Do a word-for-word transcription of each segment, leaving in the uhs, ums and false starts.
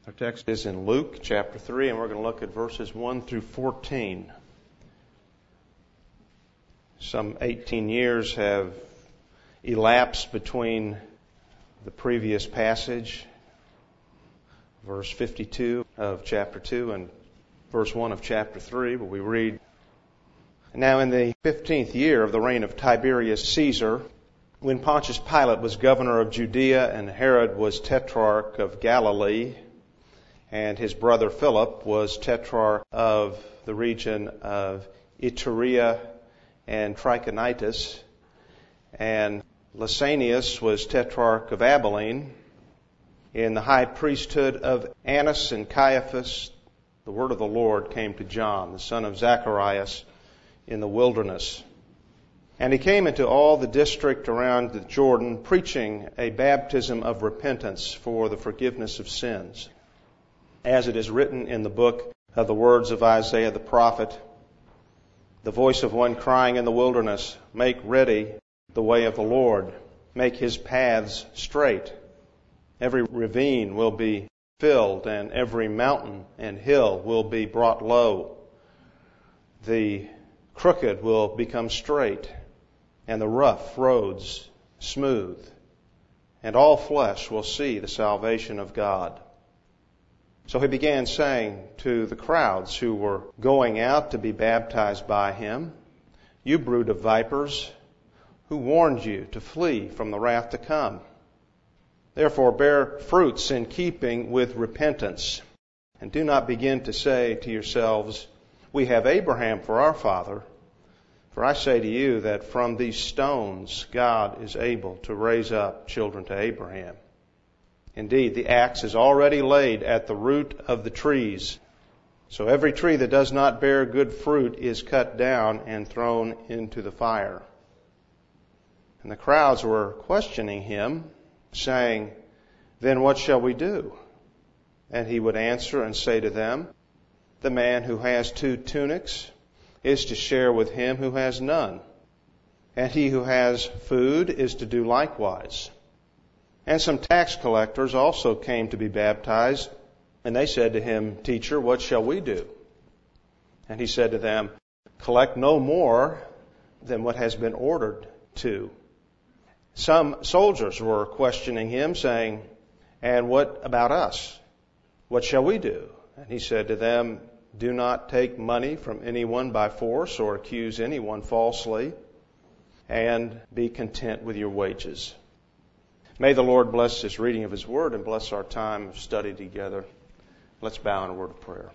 Our text is in Luke chapter three, and we're going to look at verses one through fourteen. Some eighteen years have elapsed between the previous passage, verse fifty-two of chapter two, and verse one of chapter three, where we read, "Now in the fifteenth year of the reign of Tiberius Caesar, when Pontius Pilate was governor of Judea and Herod was tetrarch of Galilee, and his brother Philip was tetrarch of the region of Iturea and Trachonitis, and Lysanias was tetrarch of Abilene, in the high priesthood of Annas and Caiaphas, the word of the Lord came to John, the son of Zacharias, in the wilderness. And he came into all the district around the Jordan, preaching a baptism of repentance for the forgiveness of sins, as it is written in the book of the words of Isaiah the prophet, the voice of one crying in the wilderness, make ready the way of the Lord, make his paths straight. Every ravine will be filled, and every mountain and hill will be brought low. The crooked will become straight, and the rough roads smooth, and all flesh will see the salvation of God." So he began saying to the crowds who were going out to be baptized by him, "You brood of vipers, who warned you to flee from the wrath to come? Therefore bear fruits in keeping with repentance, and do not begin to say to yourselves, 'We have Abraham for our father.' For I say to you that from these stones God is able to raise up children to Abraham. Indeed, the axe is already laid at the root of the trees. So every tree that does not bear good fruit is cut down and thrown into the fire." And the crowds were questioning him, saying, "Then what shall we do?" And he would answer and say to them, "The man who has two tunics is to share with him who has none, and he who has food is to do likewise." And some tax collectors also came to be baptized, and they said to him, "Teacher, what shall we do?" And he said to them, "Collect no more than what has been ordered to." Some soldiers were questioning him, saying, "And what about us? What shall we do?" And he said to them, "Do not take money from anyone by force or accuse anyone falsely, and be content with your wages." May the Lord bless this reading of His Word and bless our time of study together. Let's bow in a word of prayer.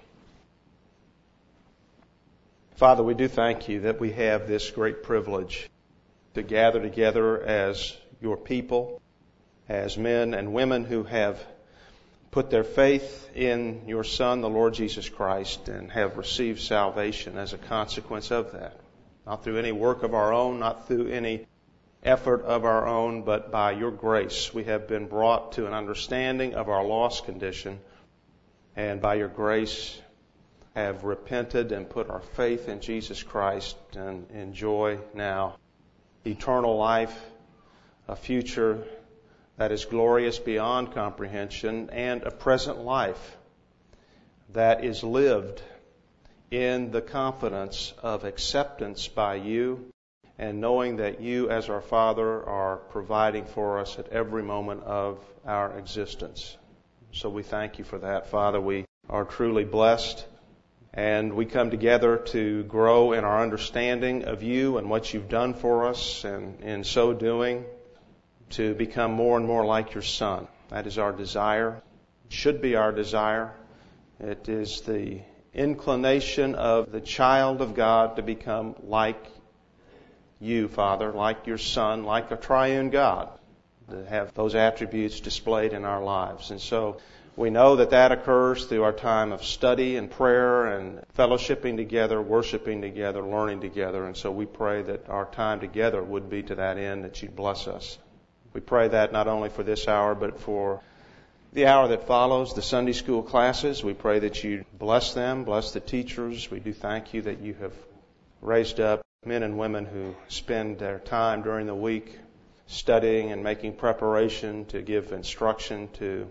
Father, we do thank You that we have this great privilege to gather together as Your people, as men and women who have put their faith in Your Son, the Lord Jesus Christ, and have received salvation as a consequence of that. Not through any work of our own, not through any effort of our own, but by Your grace we have been brought to an understanding of our lost condition, and by Your grace have repented and put our faith in Jesus Christ and enjoy now eternal life, a future that is glorious beyond comprehension, and a present life that is lived in the confidence of acceptance by You, and knowing that You, as our Father, are providing for us at every moment of our existence. So we thank You for that, Father. We are truly blessed, and we come together to grow in our understanding of You and what You've done for us, and in so doing, to become more and more like Your Son. That is our desire. It should be our desire. It is the inclination of the child of God to become like You, Father, like Your Son, like a triune God, to have those attributes displayed in our lives. And so we know that that occurs through our time of study and prayer and fellowshipping together, worshiping together, learning together. And so we pray that our time together would be to that end, that You'd bless us. We pray that not only for this hour, but for the hour that follows, the Sunday school classes. We pray that You bless them, bless the teachers. We do thank You that You have raised up men and women who spend their time during the week studying and making preparation to give instruction to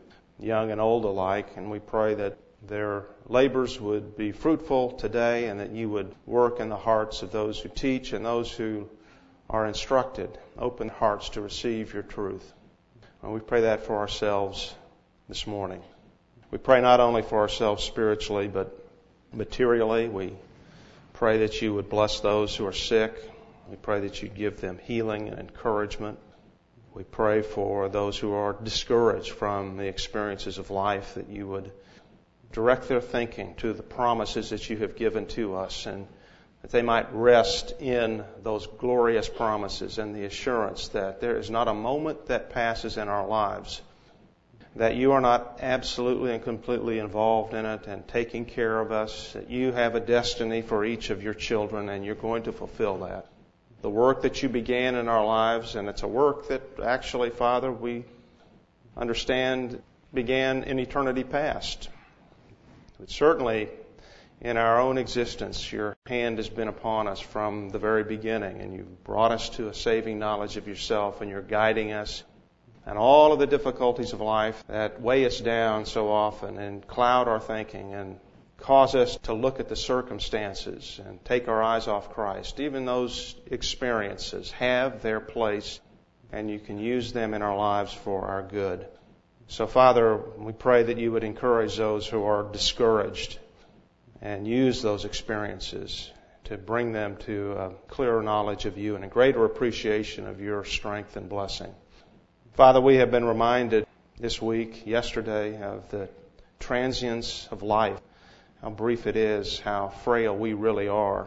young and old alike, and we pray that their labors would be fruitful today and that you would work in the hearts of those who teach and those who are instructed. Open hearts to receive your truth. And we pray that for ourselves this morning. We pray not only for ourselves spiritually, but materially. We pray that you would bless those who are sick. We pray that you give them healing and encouragement. We pray for those who are discouraged from the experiences of life, that you would direct their thinking to the promises that you have given to us, and that they might rest in those glorious promises and the assurance that there is not a moment that passes in our lives that you are not absolutely and completely involved in it and taking care of us, that you have a destiny for each of your children and you're going to fulfill that. The work that you began in our lives, and it's a work that actually, Father, we understand began in eternity past. But certainly, in our own existence, your hand has been upon us from the very beginning, and you've brought us to a saving knowledge of yourself, and you're guiding us. And all of the difficulties of life that weigh us down so often and cloud our thinking and cause us to look at the circumstances and take our eyes off Christ, even those experiences have their place, and you can use them in our lives for our good. So, Father, we pray that you would encourage those who are discouraged and use those experiences to bring them to a clearer knowledge of you and a greater appreciation of your strength and blessing. Father, we have been reminded this week, yesterday, of the transience of life, how brief it is, how frail we really are,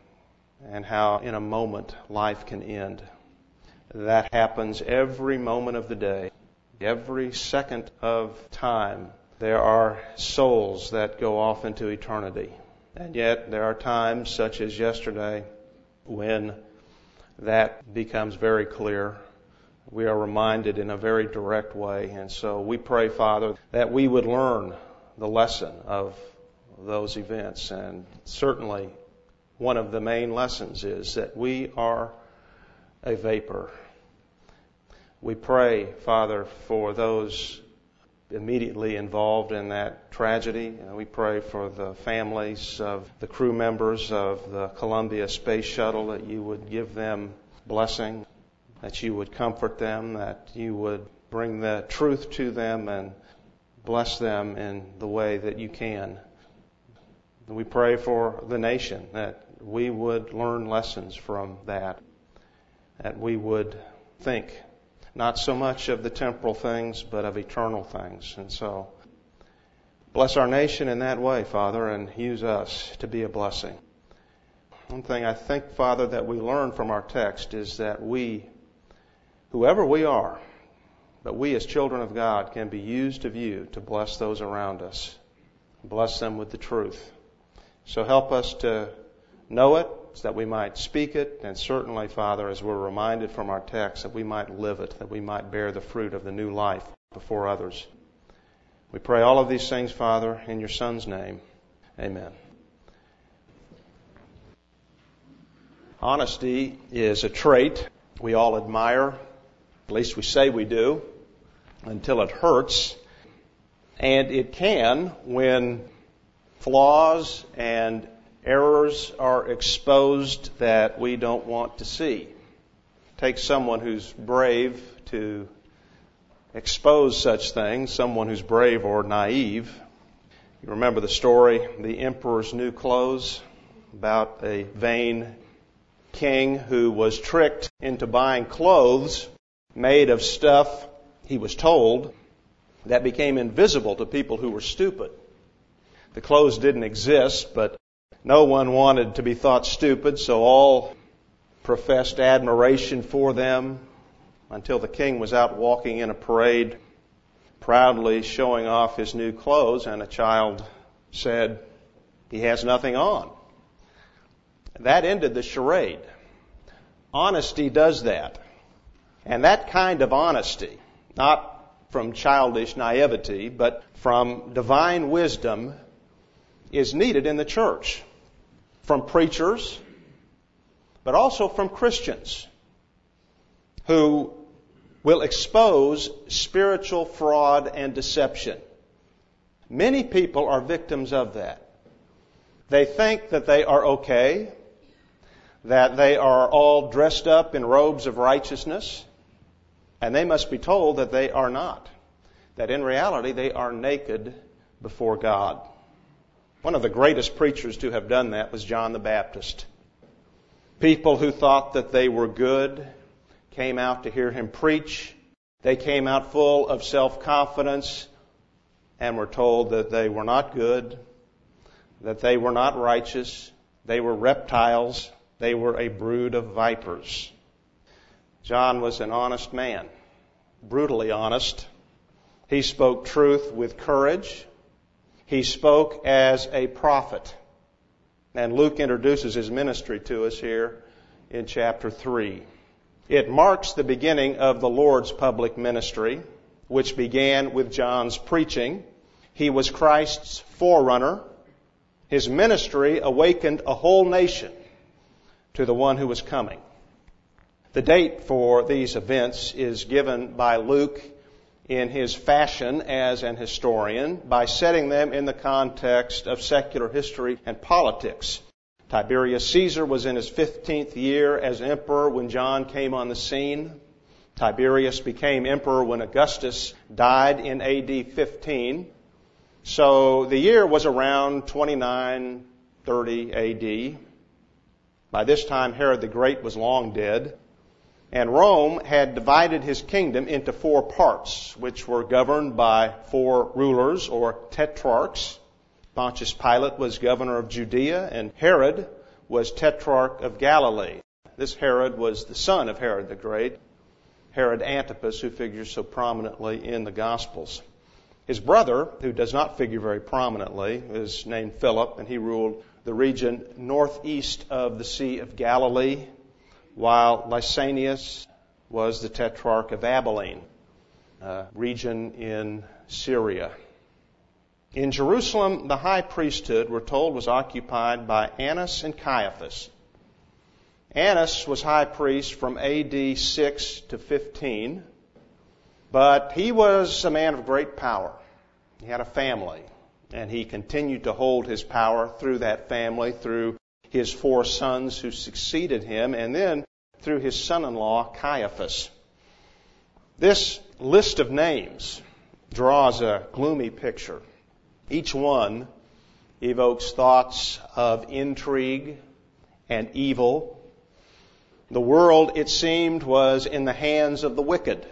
and how in a moment life can end. That happens every moment of the day. Every second of time, there are souls that go off into eternity. And yet, there are times, such as yesterday, when that becomes very clear. We are reminded in a very direct way. And so we pray, Father, that we would learn the lesson of those events. And certainly, one of the main lessons is that we are a vapor. We pray, Father, for those immediately involved in that tragedy. We pray for the families of the crew members of the Columbia Space Shuttle, that you would give them blessing, that you would comfort them, that you would bring the truth to them and bless them in the way that you can. We pray for the nation, that we would learn lessons from that, that we would think not so much of the temporal things, but of eternal things. And so, bless our nation in that way, Father, and use us to be a blessing. One thing I think, Father, that we learn from our text is that we, whoever we are, but we as children of God can be used of you to bless those around us. Bless them with the truth. So help us to know it, so that we might speak it, and certainly, Father, as we're reminded from our text, that we might live it, that we might bear the fruit of the new life before others. We pray all of these things, Father, in your Son's name. Amen. Honesty is a trait we all admire, at least we say we do, until it hurts. And it can, when flaws and errors are exposed that we don't want to see. Take someone who's brave to expose such things, someone who's brave or naive. You remember the story, The Emperor's New Clothes, about a vain king who was tricked into buying clothes made of stuff, he was told, that became invisible to people who were stupid. The clothes didn't exist, but no one wanted to be thought stupid, so all professed admiration for them until the king was out walking in a parade, proudly showing off his new clothes, and a child said, "He has nothing on." That ended the charade. Honesty does that. And that kind of honesty, not from childish naivety, but from divine wisdom, is needed in the church. From preachers, but also from Christians who will expose spiritual fraud and deception. Many people are victims of that. They think that they are okay, that they are all dressed up in robes of righteousness, and they must be told that they are not. That in reality they are naked before God. One of the greatest preachers to have done that was John the Baptist. People who thought that they were good came out to hear him preach. They came out full of self-confidence and were told that they were not good, that they were not righteous, they were reptiles, they were a brood of vipers. John was an honest man, brutally honest. He spoke truth with courage. He spoke as a prophet. And Luke introduces his ministry to us here in chapter three. It marks the beginning of the Lord's public ministry, which began with John's preaching. He was Christ's forerunner. His ministry awakened a whole nation to the one who was coming. The date for these events is given by Luke in his fashion as an historian by setting them in the context of secular history and politics. Tiberius Caesar was in his fifteenth year as emperor when John came on the scene. Tiberius became emperor when Augustus died in A D fifteen. So the year was around twenty-nine thirty A D. By this time, Herod the Great was long dead. And Rome had divided his kingdom into four parts, which were governed by four rulers or tetrarchs. Pontius Pilate was governor of Judea, and Herod was tetrarch of Galilee. This Herod was the son of Herod the Great, Herod Antipas, who figures so prominently in the Gospels. His brother, who does not figure very prominently, is named Philip, and he ruled the region northeast of the Sea of Galilee, while Lysanias was the tetrarch of Abilene, a region in Syria. In Jerusalem, the high priesthood, we're told, was occupied by Annas and Caiaphas. Annas was high priest from A D six to fifteen, but he was a man of great power. He had a family, and he continued to hold his power through that family, through his four sons who succeeded him, and then through his son-in-law, Caiaphas. This list of names draws a gloomy picture. Each one evokes thoughts of intrigue and evil. The world, it seemed, was in the hands of the wicked.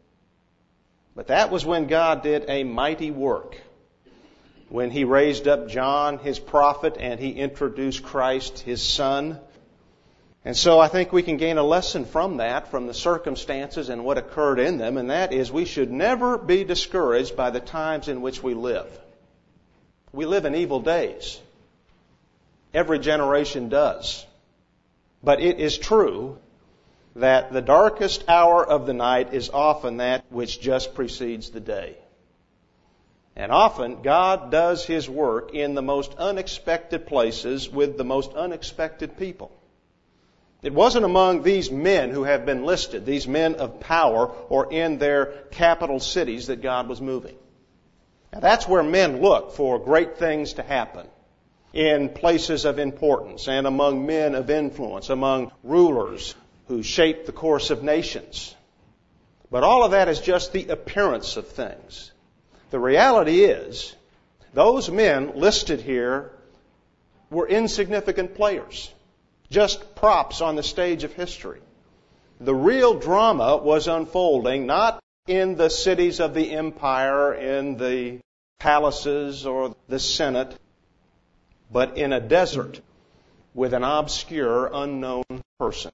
But that was when God did a mighty work, when He raised up John, His prophet, and He introduced Christ, His Son. And so I think we can gain a lesson from that, from the circumstances and what occurred in them, and that is we should never be discouraged by the times in which we live. We live in evil days. Every generation does. But it is true that the darkest hour of the night is often that which just precedes the day. And often God does His work in the most unexpected places with the most unexpected people. It wasn't among these men who have been listed, these men of power or in their capital cities, that God was moving. Now, that's where men look for great things to happen, in places of importance and among men of influence, among rulers who shape the course of nations. But all of that is just the appearance of things. The reality is, those men listed here were insignificant players, just props on the stage of history. The real drama was unfolding not in the cities of the empire, in the palaces or the Senate, but in a desert with an obscure, unknown person.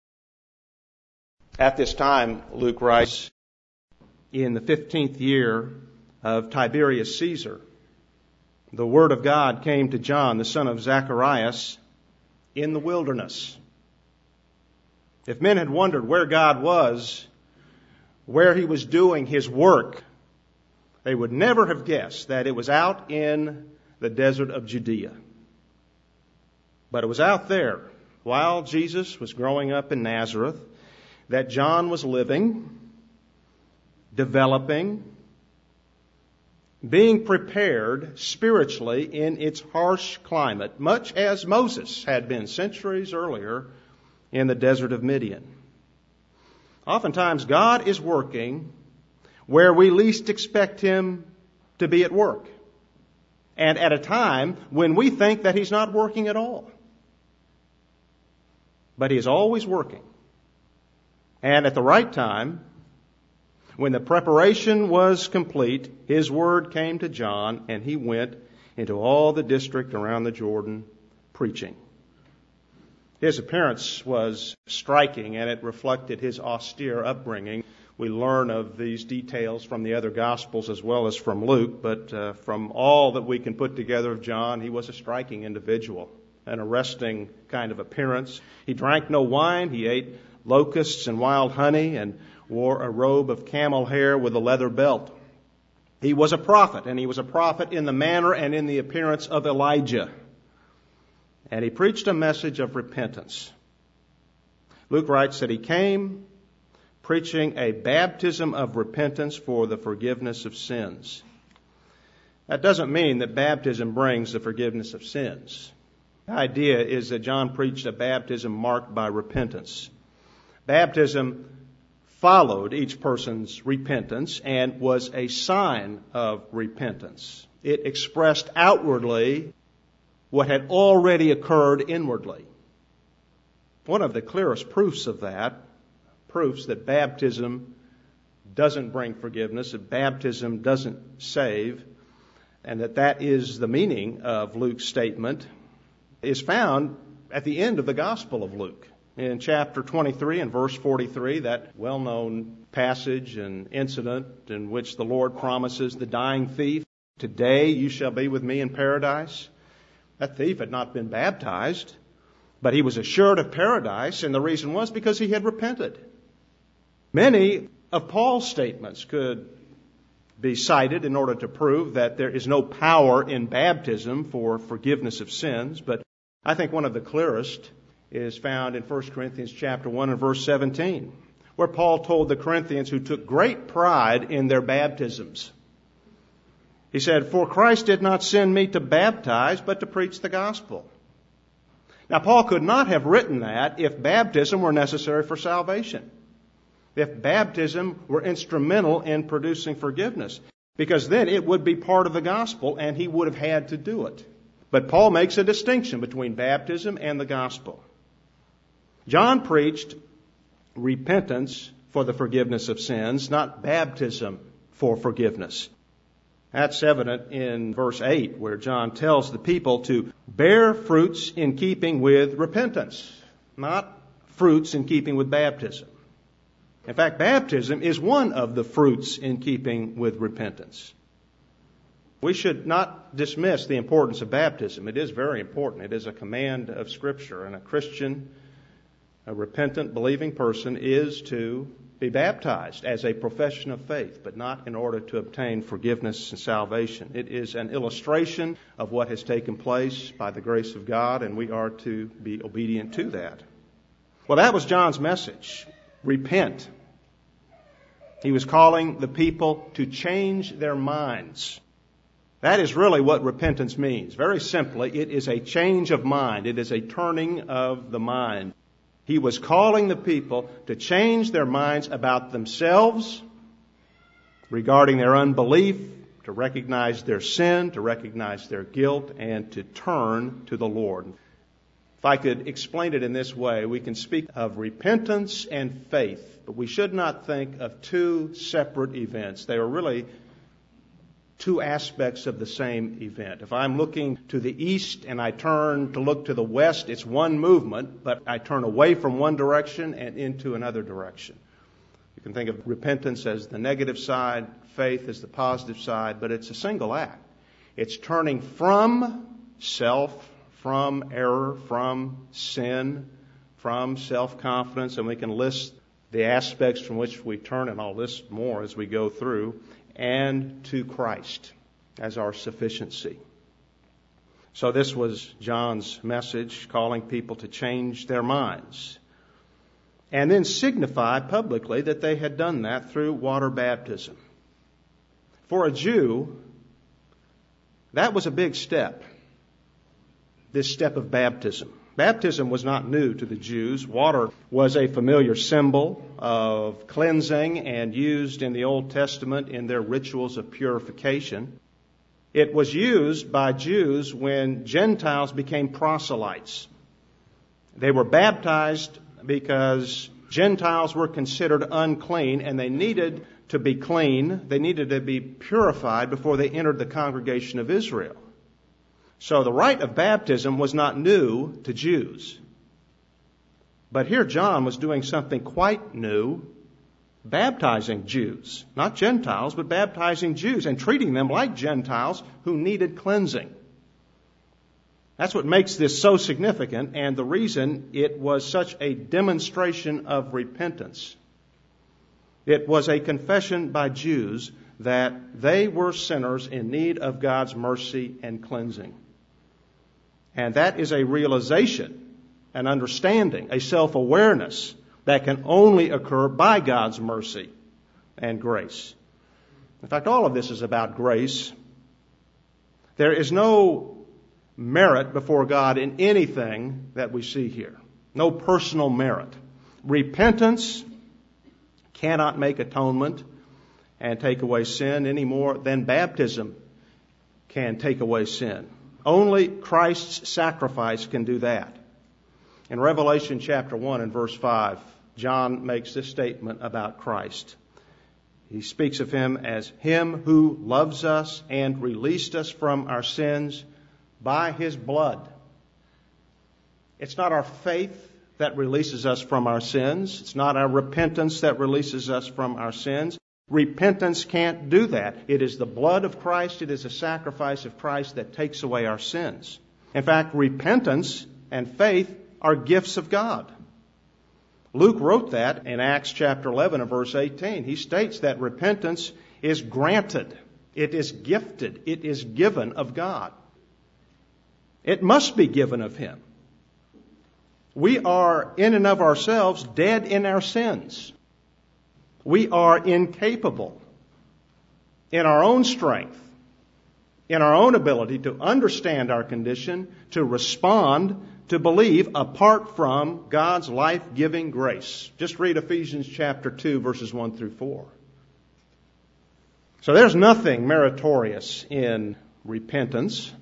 At this time, Luke writes, in the fifteenth year of Tiberius Caesar, the word of God came to John, the son of Zacharias, in the wilderness. If men had wondered where God was, where He was doing His work, they would never have guessed that it was out in the desert of Judea. But it was out there, while Jesus was growing up in Nazareth, that John was living. developing, being prepared spiritually in its harsh climate, much as Moses had been centuries earlier in the desert of Midian. Oftentimes, God is working where we least expect Him to be at work, and at a time when we think that He's not working at all. But He is always working. And at the right time, when the preparation was complete, His word came to John, and he went into all the district around the Jordan preaching. His appearance was striking, and it reflected his austere upbringing. We learn of these details from the other Gospels as well as from Luke, but uh, from all that we can put together of John, he was a striking individual, an arresting kind of appearance. He drank no wine, he ate locusts and wild honey, and wore a robe of camel hair with a leather belt. He was a prophet, and he was a prophet in the manner and in the appearance of Elijah. And he preached a message of repentance. Luke writes that he came preaching a baptism of repentance for the forgiveness of sins. That doesn't mean that baptism brings the forgiveness of sins. The idea is that John preached a baptism marked by repentance. Baptism followed each person's repentance and was a sign of repentance. It expressed outwardly what had already occurred inwardly. One of the clearest proofs of that, proofs that baptism doesn't bring forgiveness, that baptism doesn't save, and that that is the meaning of Luke's statement, is found at the end of the Gospel of Luke. In chapter twenty-three and verse forty-three, that well-known passage and incident in which the Lord promises the dying thief, "Today you shall be with me in paradise." That thief had not been baptized, but he was assured of paradise, and the reason was because he had repented. Many of Paul's statements could be cited in order to prove that there is no power in baptism for forgiveness of sins, but I think one of the clearest is found in First Corinthians chapter one and verse seventeen, where Paul told the Corinthians who took great pride in their baptisms. He said, "For Christ did not send me to baptize, but to preach the gospel." Now, Paul could not have written that if baptism were necessary for salvation, if baptism were instrumental in producing forgiveness, because then it would be part of the gospel and he would have had to do it. But Paul makes a distinction between baptism and the gospel. John preached repentance for the forgiveness of sins, not baptism for forgiveness. That's evident in verse eight, where John tells the people to bear fruits in keeping with repentance, not fruits in keeping with baptism. In fact, baptism is one of the fruits in keeping with repentance. We should not dismiss the importance of baptism. It is very important. It is a command of Scripture, and a Christian, a repentant, believing person is to be baptized as a profession of faith, but not in order to obtain forgiveness and salvation. It is an illustration of what has taken place by the grace of God, and we are to be obedient to that. Well, that was John's message. Repent. He was calling the people to change their minds. That is really what repentance means. Very simply, it is a change of mind. It is a turning of the mind. He was calling the people to change their minds about themselves, regarding their unbelief, to recognize their sin, to recognize their guilt, and to turn to the Lord. If I could explain it in this way, we can speak of repentance and faith, but we should not think of two separate events. They are really two aspects of the same event. If I'm looking to the east and I turn to look to the west, it's one movement, but I turn away from one direction and into another direction. You can think of repentance as the negative side, faith as the positive side, but it's a single act. It's turning from self, from error, from sin, from self-confidence, and we can list the aspects from which we turn, and I'll list more as we go through, and to Christ as our sufficiency. So this was John's message, calling people to change their minds. and then signify publicly that they had done that through water baptism. For a Jew, that was a big step, this step of baptism. Baptism was not new to the Jews. Water was a familiar symbol of cleansing and used in the Old Testament in their rituals of purification. It was used by Jews when Gentiles became proselytes. They were baptized because Gentiles were considered unclean and they needed to be clean. They needed to be purified before they entered the congregation of Israel. So the rite of baptism was not new to Jews. But here John was doing something quite new, baptizing Jews, not Gentiles, but baptizing Jews and treating them like Gentiles who needed cleansing. That's what makes this so significant and the reason it was such a demonstration of repentance. It was a confession by Jews that they were sinners in need of God's mercy and cleansing. And that is a realization, an understanding, a self-awareness that can only occur by God's mercy and grace. In fact, all of this is about grace. There is no merit before God in anything that we see here. No personal merit. Repentance cannot make atonement and take away sin any more than baptism can take away sin. Only Christ's sacrifice can do that. In Revelation chapter one and verse five, John makes this statement about Christ. He speaks of him as him who loves us and released us from our sins by his blood. It's not our faith that releases us from our sins. It's not our repentance that releases us from our sins. Repentance can't do that. It is the blood of Christ, it is the sacrifice of Christ that takes away our sins. In fact, repentance and faith are gifts of God. Luke wrote that in Acts chapter eleven and verse eighteen. He states that repentance is granted. It is gifted. It is given of God. It must be given of Him. We are in and of ourselves dead in our sins. We are incapable in our own strength, in our own ability to understand our condition, to respond, to believe apart from God's life-giving grace. Just read Ephesians chapter two, verses one through four. So there's nothing meritorious in repentance.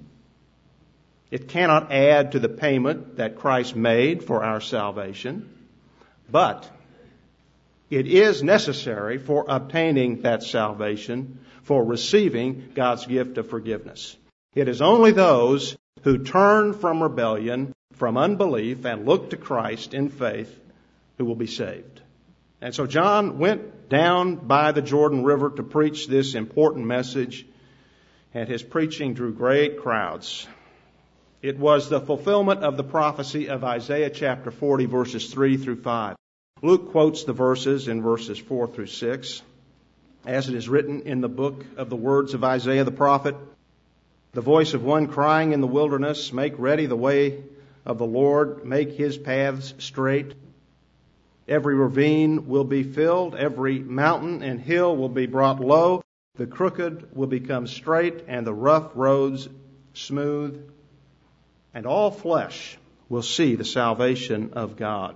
It cannot add to the payment that Christ made for our salvation, but it is necessary for obtaining that salvation, for receiving God's gift of forgiveness. It is only those who turn from rebellion, from unbelief, and look to Christ in faith who will be saved. And so John went down by the Jordan River to preach this important message, and his preaching drew great crowds. It was the fulfillment of the prophecy of Isaiah chapter forty, verses three through five. Luke quotes the verses in verses four through six. As it is written in the book of the words of Isaiah the prophet, the voice of one crying in the wilderness, make ready the way of the Lord, make his paths straight. Every ravine will be filled, every mountain and hill will be brought low, the crooked will become straight, and the rough roads smooth, and all flesh will see the salvation of God.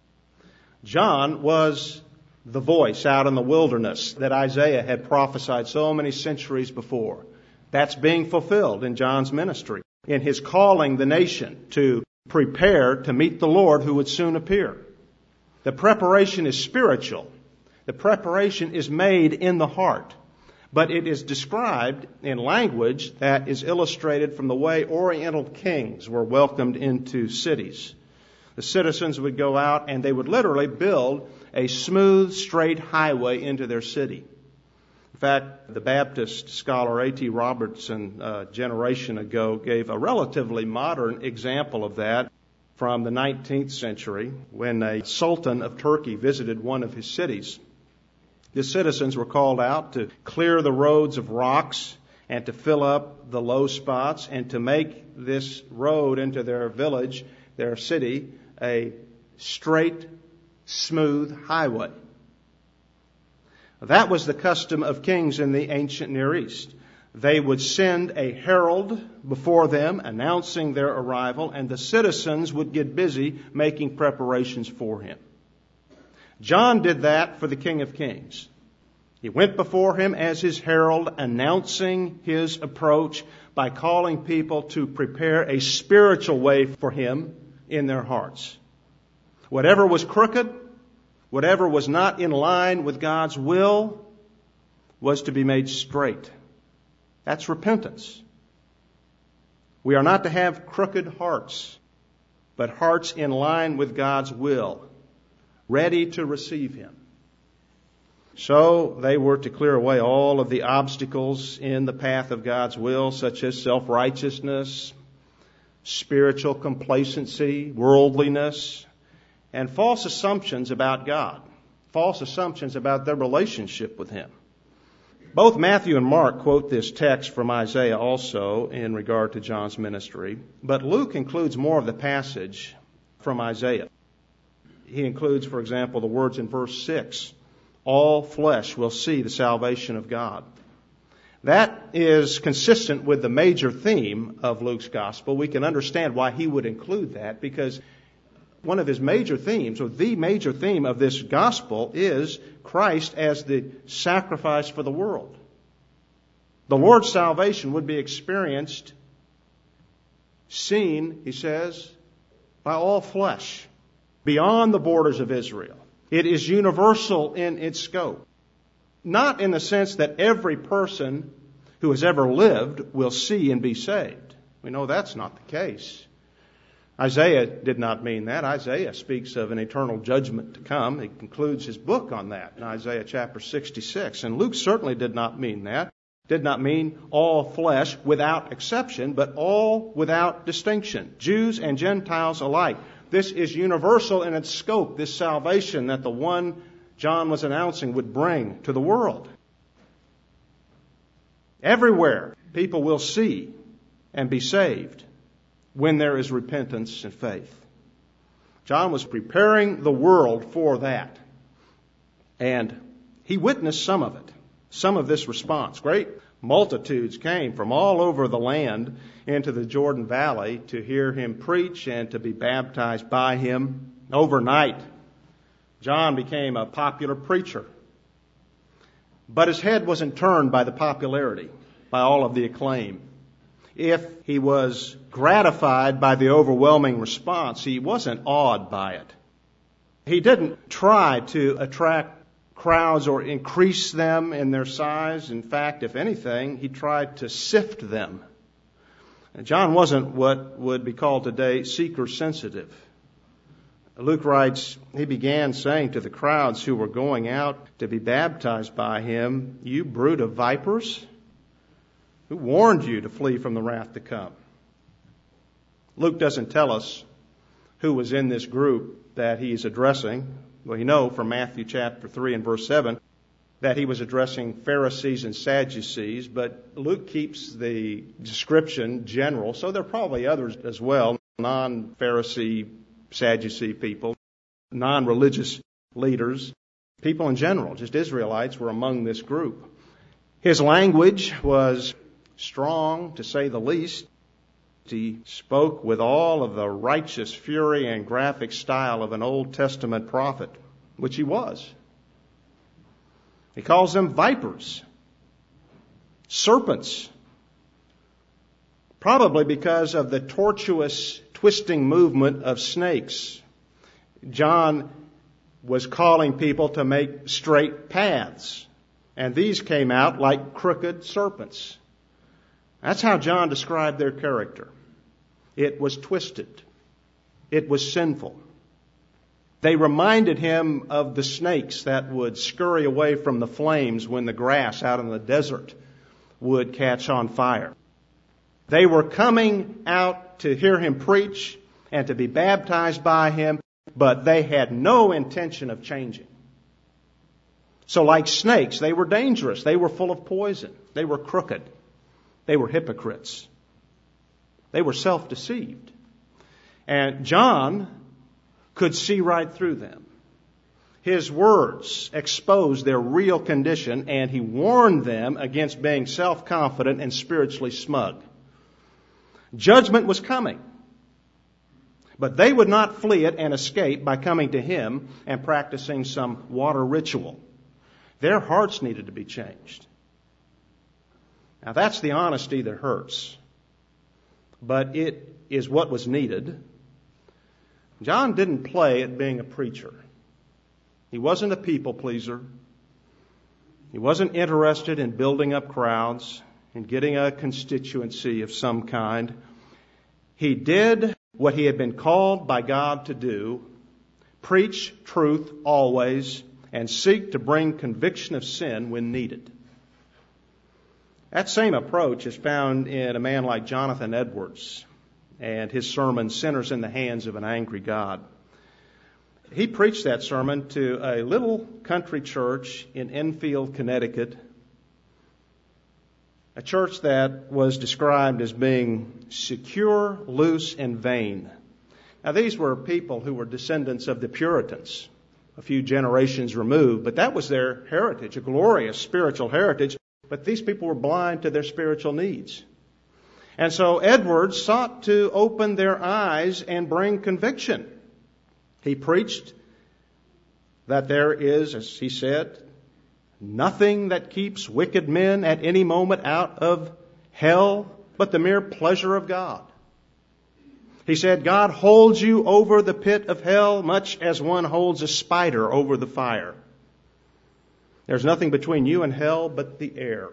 John was the voice out in the wilderness that Isaiah had prophesied so many centuries before. That's being fulfilled in John's ministry, in his calling the nation to prepare to meet the Lord who would soon appear. The preparation is spiritual. The preparation is made in the heart. But it is described in language that is illustrated from the way Oriental kings were welcomed into cities. The citizens would go out and they would literally build a smooth, straight highway into their city. In fact, the Baptist scholar A T Robertson a generation ago gave a relatively modern example of that from the nineteenth century when a sultan of Turkey visited one of his cities. The citizens were called out to clear the roads of rocks and to fill up the low spots and to make this road into their village, their city, a straight smooth highway. That was the custom of kings in the ancient Near East. They would send a herald before them announcing their arrival, and the citizens would get busy making preparations for him. John did that for the King of Kings. He went before him as his herald, announcing his approach by calling people to prepare a spiritual way for him in their hearts. Whatever was crooked, whatever was not in line with God's will, was to be made straight. That's repentance. We are not to have crooked hearts, but hearts in line with God's will, ready to receive him. So they were to clear away all of the obstacles in the path of God's will, such as self-righteousness, spiritual complacency, worldliness, and false assumptions about God, false assumptions about their relationship with him. Both Matthew and Mark quote this text from Isaiah also in regard to John's ministry, but Luke includes more of the passage from Isaiah. He includes, for example, the words in verse six, all flesh will see the salvation of God. That is consistent with the major theme of Luke's gospel. We can understand why he would include that, because one of his major themes, or the major theme of this gospel, is Christ as the sacrifice for the world. The Lord's salvation would be experienced, seen, he says, by all flesh, beyond the borders of Israel. It is universal in its scope. Not in the sense that every person who has ever lived will see and be saved. We know that's not the case. Isaiah did not mean that. Isaiah speaks of an eternal judgment to come. He concludes his book on that in Isaiah chapter sixty-six. And Luke certainly did not mean that. Did not mean all flesh without exception, but all without distinction. Jews and Gentiles alike. This is universal in its scope, this salvation that the one John was announcing would bring to the world. Everywhere people will see and be saved when there is repentance and faith. John was preparing the world for that. And he witnessed some of it, some of this response. Great multitudes came from all over the land into the Jordan Valley to hear him preach and to be baptized by him. Overnight, John became a popular preacher. But his head wasn't turned by the popularity, by all of the acclaim. If he was gratified by the overwhelming response, he wasn't awed by it. He didn't try to attract crowds or increase them in their size. In fact, if anything, he tried to sift them. John wasn't what would be called today seeker-sensitive. Luke writes, he began saying to the crowds who were going out to be baptized by him, "You brood of vipers, who warned you to flee from the wrath to come?" Luke doesn't tell us who was in this group that he's addressing. We know from Matthew chapter three and verse seven that he was addressing Pharisees and Sadducees, but Luke keeps the description general, so there are probably others as well, non-Pharisee, Sadducee people, non-religious leaders, people in general, just Israelites were among this group. His language was strong, to say the least. He spoke with all of the righteous fury and graphic style of an Old Testament prophet, which he was. He calls them vipers, serpents, probably because of the tortuous, twisting movement of snakes. John was calling people to make straight paths, and these came out like crooked serpents. That's how John described their character. It was twisted. It was sinful. They reminded him of the snakes that would scurry away from the flames when the grass out in the desert would catch on fire. They were coming out to hear him preach and to be baptized by him, but they had no intention of changing. So like snakes, they were dangerous. They were full of poison. They were crooked. They were hypocrites. They were self-deceived. And John could see right through them. His words exposed their real condition, and he warned them against being self-confident and spiritually smug. Judgment was coming, but they would not flee it and escape by coming to him and practicing some water ritual. Their hearts needed to be changed. Now that's the honesty that hurts, but it is what was needed. John didn't play at being a preacher. He wasn't a people pleaser. He wasn't interested in building up crowds and getting a constituency of some kind. He did what he had been called by God to do: preach truth always and seek to bring conviction of sin when needed. That same approach is found in a man like Jonathan Edwards and his sermon, Sinners in the Hands of an Angry God. He preached that sermon to a little country church in Enfield, Connecticut, a church that was described as being secure, loose, and vain. Now, these were people who were descendants of the Puritans, a few generations removed, but that was their heritage, a glorious spiritual heritage, but these people were blind to their spiritual needs. And so Edwards sought to open their eyes and bring conviction. He preached that there is, as he said, nothing that keeps wicked men at any moment out of hell but the mere pleasure of God. He said, God holds you over the pit of hell much as one holds a spider over the fire. There's nothing between you and hell but the air.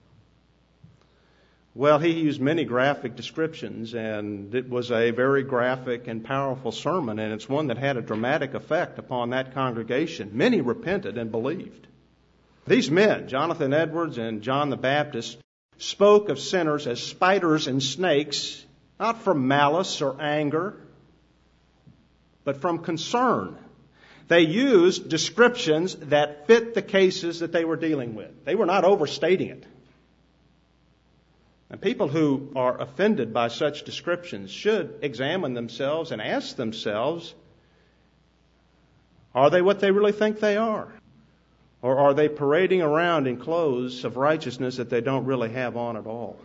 Well, he used many graphic descriptions, and it was a very graphic and powerful sermon, and it's one that had a dramatic effect upon that congregation. Many repented and believed. These men, Jonathan Edwards and John the Baptist, spoke of sinners as spiders and snakes, not from malice or anger, but from concern. They used descriptions that fit the cases that they were dealing with. They were not overstating it. And people who are offended by such descriptions should examine themselves and ask themselves, are they what they really think they are? Or are they parading around in clothes of righteousness that they don't really have on at all?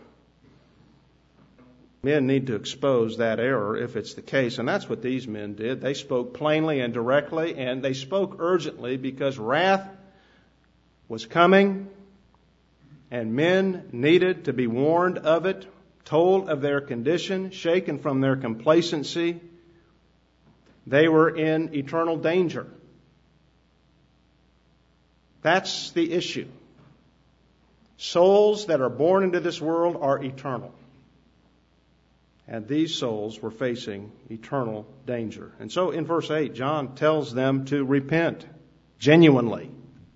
Men need to expose that error if it's the case, and that's what these men did. They spoke plainly and directly, and they spoke urgently because wrath was coming, and men needed to be warned of it, told of their condition, shaken from their complacency. They were in eternal danger. That's the issue. Souls that are born into this world are eternal. And these souls were facing eternal danger. And so in verse eight, John tells them to repent genuinely.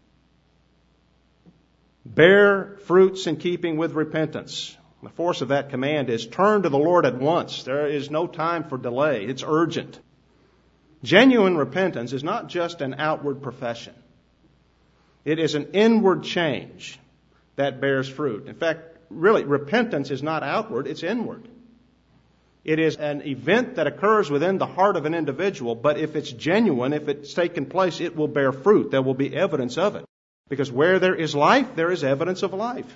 Bear fruits in keeping with repentance. The force of that command is turn to the Lord at once. There is no time for delay. It's urgent. Genuine repentance is not just an outward profession. It is an inward change that bears fruit. In fact, really, repentance is not outward, it's inward. It is an event that occurs within the heart of an individual, but if it's genuine, if it's taken place, it will bear fruit. There will be evidence of it. Because where there is life, there is evidence of life.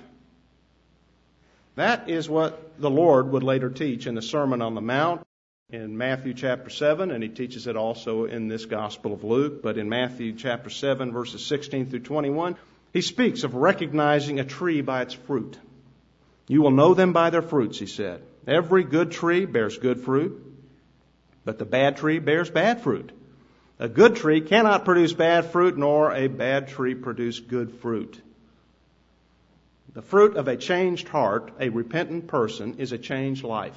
That is what the Lord would later teach in the Sermon on the Mount in Matthew chapter seven, and he teaches it also in this Gospel of Luke. But in Matthew chapter seven, verses sixteen through twenty-one, he speaks of recognizing a tree by its fruit. You will know them by their fruits, he said. Every good tree bears good fruit, but the bad tree bears bad fruit. A good tree cannot produce bad fruit, nor a bad tree produce good fruit. The fruit of a changed heart, a repentant person, is a changed life.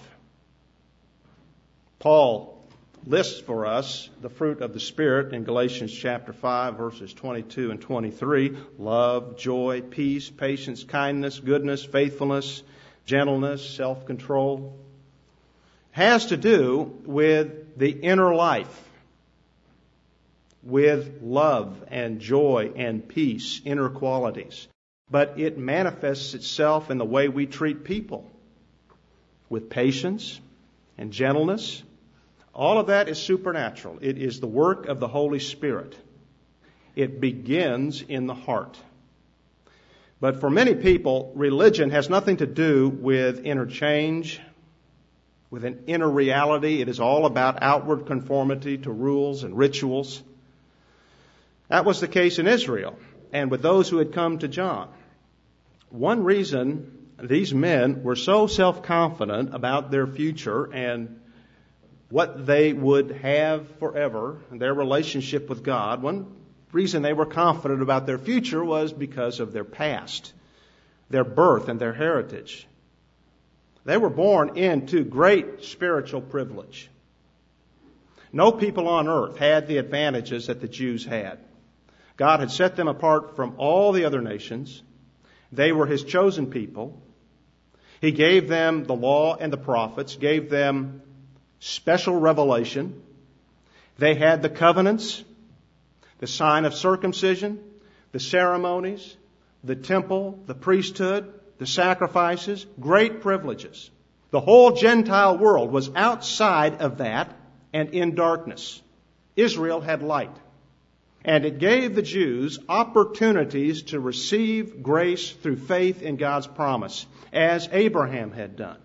Paul lists for us the fruit of the Spirit in Galatians chapter five, verses twenty-two and twenty-three. Love, joy, peace, patience, kindness, goodness, faithfulness, gentleness, self-control. Has to do with the inner life, with love and joy and peace, inner qualities. But it manifests itself in the way we treat people, with patience and gentleness. All of that is supernatural. It is the work of the Holy Spirit. It begins in the heart. But for many people, religion has nothing to do with inner change, with an inner reality. It is all about outward conformity to rules and rituals. That was the case in Israel and with those who had come to John. One reason these men were so self-confident about their future and what they would have forever, their relationship with God, one reason they were confident about their future was because of their past, their birth and their heritage. They were born into great spiritual privilege. No people on earth had the advantages that the Jews had. God had set them apart from all the other nations. They were His chosen people. He gave them the law and the prophets, gave them special revelation. They had the covenants, the sign of circumcision, the ceremonies, the temple, the priesthood, the sacrifices, great privileges. The whole Gentile world was outside of that and in darkness. Israel had light. And it gave the Jews opportunities to receive grace through faith in God's promise, as Abraham had done.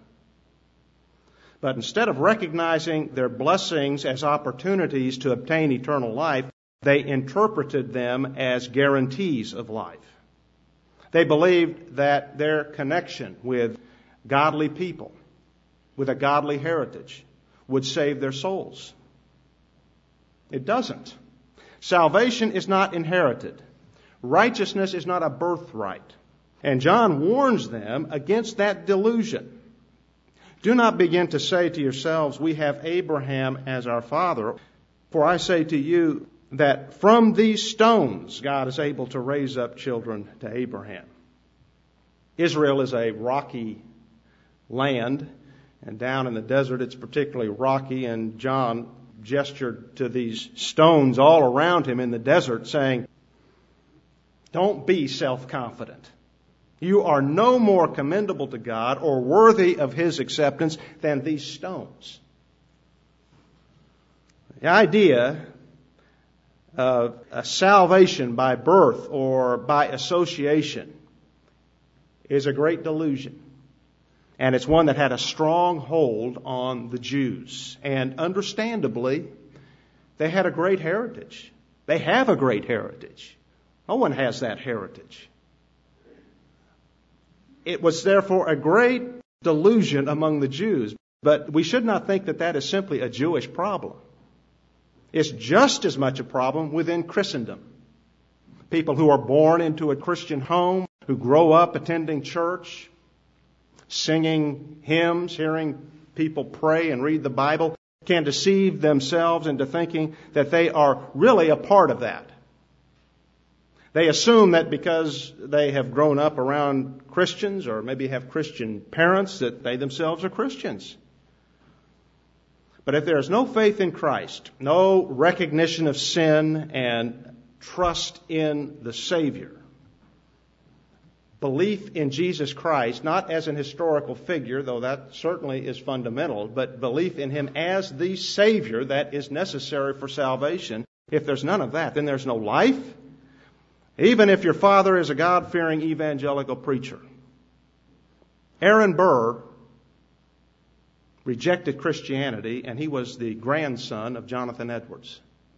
But instead of recognizing their blessings as opportunities to obtain eternal life, they interpreted them as guarantees of life. They believed that their connection with godly people, with a godly heritage, would save their souls. It doesn't. Salvation is not inherited. Righteousness is not a birthright. And John warns them against that delusion. Do not begin to say to yourselves, we have Abraham as our father. For I say to you that from these stones God is able to raise up children to Abraham. Israel is a rocky land, and down in the desert it's particularly rocky, and John gestured to these stones all around him in the desert, saying, don't be self-confident. You are no more commendable to God or worthy of His acceptance than these stones. The idea of a salvation by birth or by association is a great delusion. And it's one that had a strong hold on the Jews. And understandably, they had a great heritage. They have a great heritage. No one has that heritage. It was therefore a great delusion among the Jews. But we should not think that that is simply a Jewish problem. It's just as much a problem within Christendom. People who are born into a Christian home, who grow up attending church, singing hymns, hearing people pray and read the Bible, can deceive themselves into thinking that they are really a part of that. They assume that because they have grown up around Christians or maybe have Christian parents that they themselves are Christians. But if there is no faith in Christ, no recognition of sin and trust in the Savior, belief in Jesus Christ, not as an historical figure, though that certainly is fundamental, but belief in Him as the Savior that is necessary for salvation, if there's none of that, then there's no life. Even if your father is a God-fearing evangelical preacher. Aaron Burr rejected Christianity, and he was the grandson of Jonathan Edwards.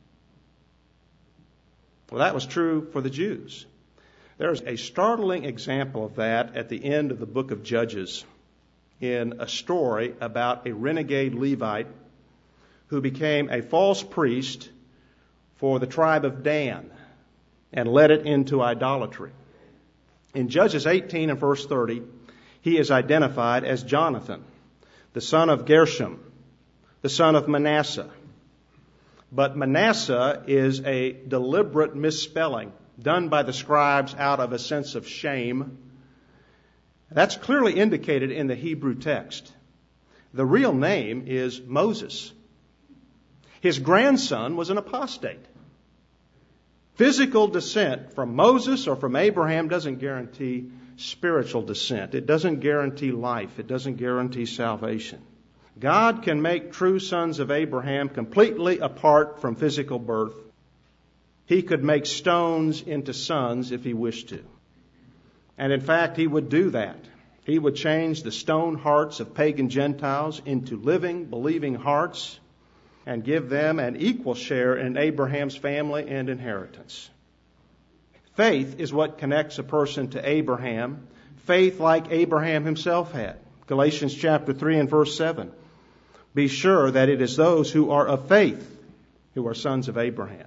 Well, that was true for the Jews. There's a startling example of that at the end of the book of Judges in a story about a renegade Levite who became a false priest for the tribe of Dan and led it into idolatry. In Judges eighteen and verse thirty, he is identified as Jonathan, the son of Gershom, the son of Manasseh. But Manasseh is a deliberate misspelling done by the scribes out of a sense of shame. That's clearly indicated in the Hebrew text. The real name is Moses. His grandson was an apostate. Physical descent from Moses or from Abraham doesn't guarantee spiritual descent. It doesn't guarantee life. It doesn't guarantee salvation. God can make true sons of Abraham completely apart from physical birth. He could make stones into sons if he wished to. And in fact, he would do that. He would change the stone hearts of pagan Gentiles into living, believing hearts and give them an equal share in Abraham's family and inheritance. Faith is what connects a person to Abraham, faith like Abraham himself had. Galatians chapter three and verse seven. Be sure that it is those who are of faith who are sons of Abraham.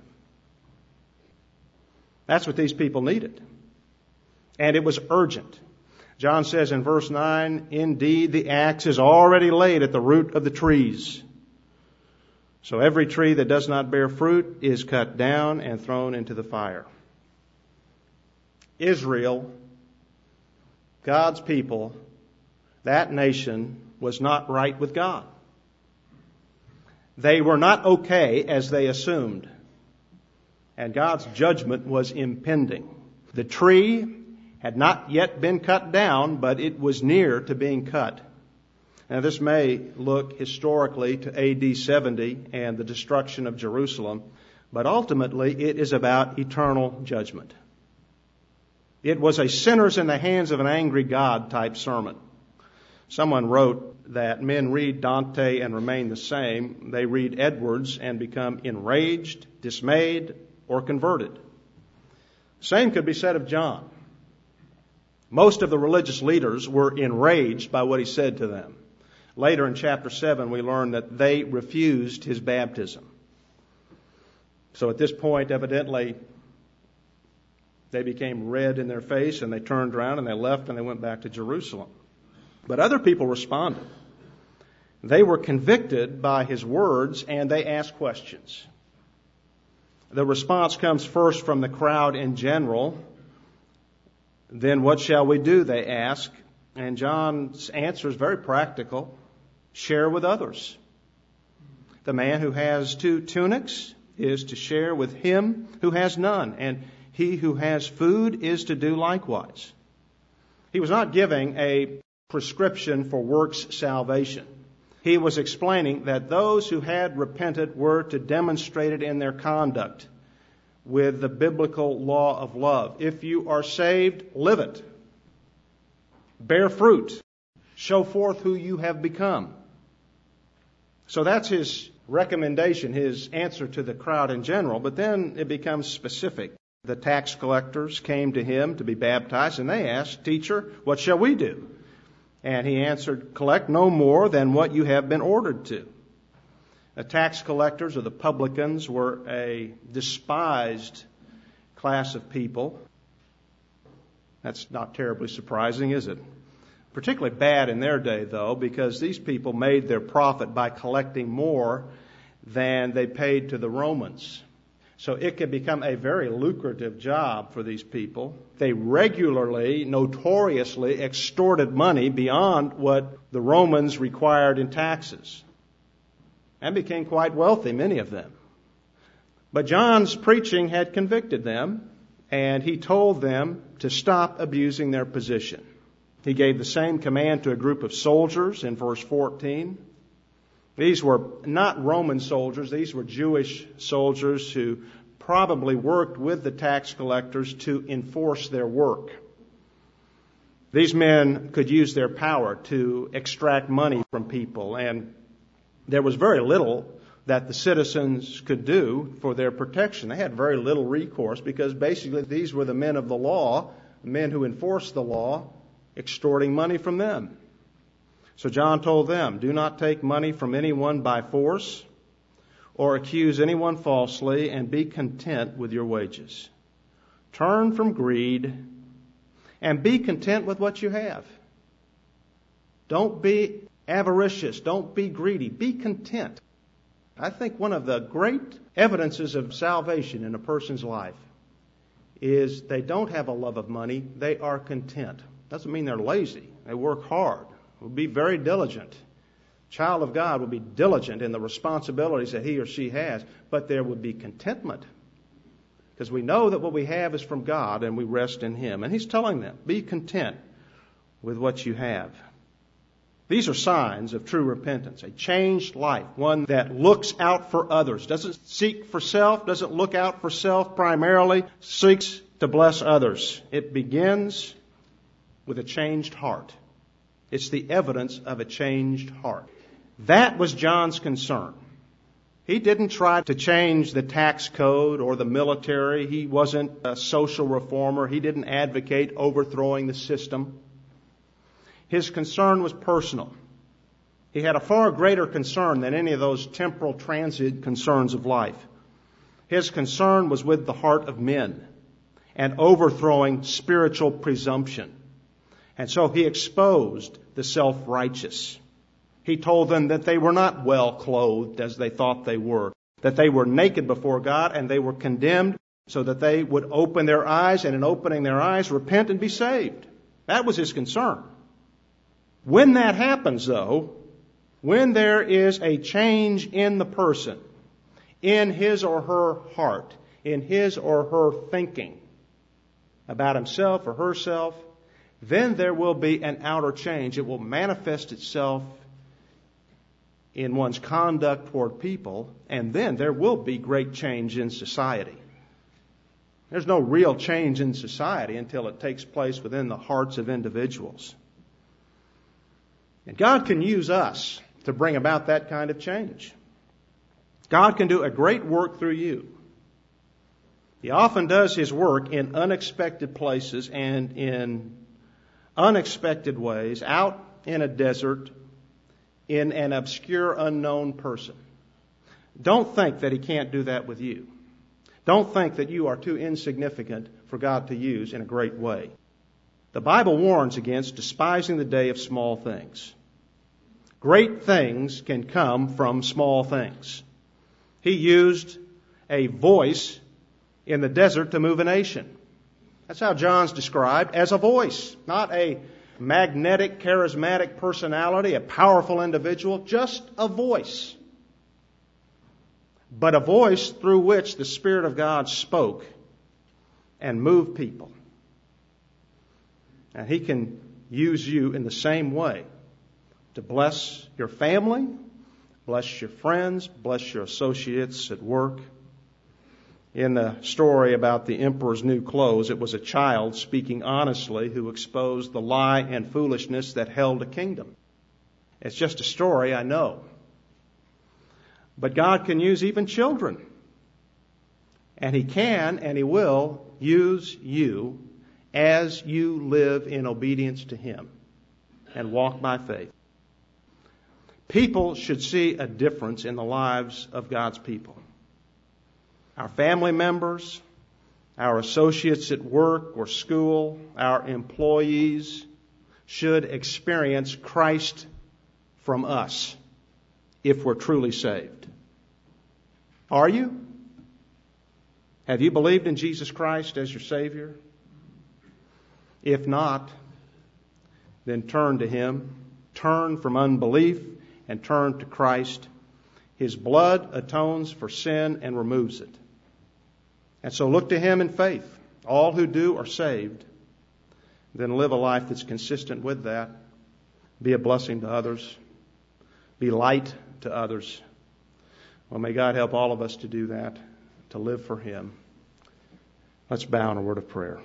That's what these people needed. And it was urgent. John says in verse nine, indeed the axe is already laid at the root of the trees. So every tree that does not bear fruit is cut down and thrown into the fire. Israel, God's people, that nation was not right with God. They were not okay as they assumed. And God's judgment was impending. The tree had not yet been cut down, but it was near to being cut. Now this may look historically to A D seventy and the destruction of Jerusalem, but ultimately it is about eternal judgment. It was a sinners in the hands of an angry God type sermon. Someone wrote that men read Dante and remain the same. They read Edwards and become enraged, dismayed, or converted. Same could be said of John. Most of the religious leaders were enraged by what he said to them. Later in chapter seven, we learn that they refused his baptism. So at this point, evidently, they became red in their face and they turned around and they left and they went back to Jerusalem. But other people responded. They were convicted by his words and they asked questions. The response comes first from the crowd in general. Then what shall we do, they ask. And John's answer is very practical. Share with others. The man who has two tunics is to share with him who has none. And he who has food is to do likewise. He was not giving a prescription for works salvation. He was explaining that those who had repented were to demonstrate it in their conduct with the biblical law of love. If you are saved, live it. Bear fruit. Show forth who you have become. So that's his recommendation, his answer to the crowd in general. But then it becomes specific. The tax collectors came to him to be baptized, and they asked, Teacher, what shall we do? And he answered, collect no more than what you have been ordered to. The tax collectors, or the publicans, were a despised class of people. That's not terribly surprising, is it? Particularly bad in their day, though, because these people made their profit by collecting more than they paid to the Romans. So it could become a very lucrative job for these people. They regularly, notoriously extorted money beyond what the Romans required in taxes. And became quite wealthy, many of them. But John's preaching had convicted them, and he told them to stop abusing their position. He gave the same command to a group of soldiers in verse fourteen. These were not Roman soldiers. These were Jewish soldiers who probably worked with the tax collectors to enforce their work. These men could use their power to extract money from people, and there was very little that the citizens could do for their protection. They had very little recourse because basically these were the men of the law, men who enforced the law, extorting money from them. So John told them, do not take money from anyone by force or accuse anyone falsely, and be content with your wages. Turn from greed and be content with what you have. Don't be avaricious. Don't be greedy. Be content. I think one of the great evidences of salvation in a person's life is they don't have a love of money. They are content. Doesn't mean they're lazy. They work hard. Will be very diligent. Child of God will be diligent in the responsibilities that he or she has, but there would be contentment because we know that what we have is from God and we rest in him. And he's telling them, be content with what you have. These are signs of true repentance, a changed life, one that looks out for others, doesn't seek for self, doesn't look out for self primarily, seeks to bless others. It begins with a changed heart. It's the evidence of a changed heart. That was John's concern. He didn't try to change the tax code or the military. He wasn't a social reformer. He didn't advocate overthrowing the system. His concern was personal. He had a far greater concern than any of those temporal transient concerns of life. His concern was with the heart of men and overthrowing spiritual presumption. And so he exposed the self-righteous. He told them that they were not well clothed as they thought they were, that they were naked before God and they were condemned, so that they would open their eyes and in opening their eyes repent and be saved. That was his concern. When that happens, though, when there is a change in the person, in his or her heart, in his or her thinking about himself or herself, then there will be an outer change. It will manifest itself in one's conduct toward people, and then there will be great change in society. There's no real change in society until it takes place within the hearts of individuals. And God can use us to bring about that kind of change. God can do a great work through you. He often does His work in unexpected places and in unexpected ways, out in a desert, in an obscure, unknown person. Don't think that He can't do that with you. Don't think that you are too insignificant for God to use in a great way. The Bible warns against despising the day of small things. Great things can come from small things. He used a voice in the desert to move a nation. That's how John's described, as a voice, not a magnetic, charismatic personality, a powerful individual, just a voice. But a voice through which the Spirit of God spoke and moved people. And He can use you in the same way to bless your family, bless your friends, bless your associates at work. In the story about the emperor's new clothes, it was a child speaking honestly who exposed the lie and foolishness that held a kingdom. It's just a story, I know. But God can use even children. And He can and He will use you as you live in obedience to Him and walk by faith. People should see a difference in the lives of God's people. Our family members, our associates at work or school, our employees should experience Christ from us if we're truly saved. Are you? Have you believed in Jesus Christ as your Savior? If not, then turn to Him. Turn from unbelief and turn to Christ. His blood atones for sin and removes it. And so look to Him in faith. All who do are saved. Then live a life that's consistent with that. Be a blessing to others. Be light to others. Well, may God help all of us to do that, to live for Him. Let's bow in a word of prayer.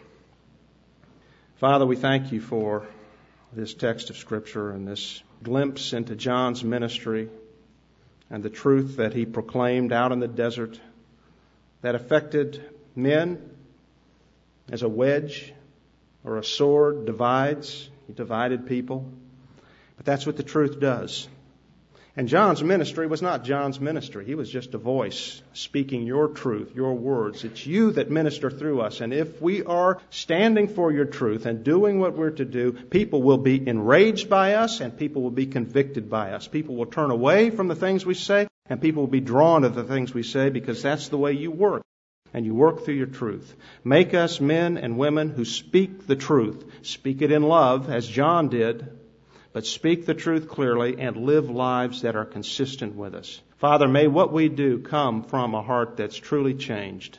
Father, we thank You for this text of Scripture and this glimpse into John's ministry and the truth that he proclaimed out in the desert that affected men as a wedge or a sword divides. He divided people. But that's what the truth does. And John's ministry was not John's ministry. He was just a voice speaking Your truth, Your words. It's You that minister through us. And if we are standing for Your truth and doing what we're to do, people will be enraged by us and people will be convicted by us. People will turn away from the things we say and people will be drawn to the things we say because that's the way You work. And You work through Your truth. Make us men and women who speak the truth. Speak it in love as John did. But speak the truth clearly and live lives that are consistent with us. Father, may what we do come from a heart that's truly changed.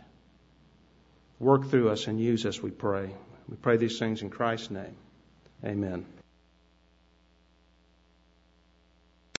Work through us and use us, we pray. We pray these things in Christ's name. Amen.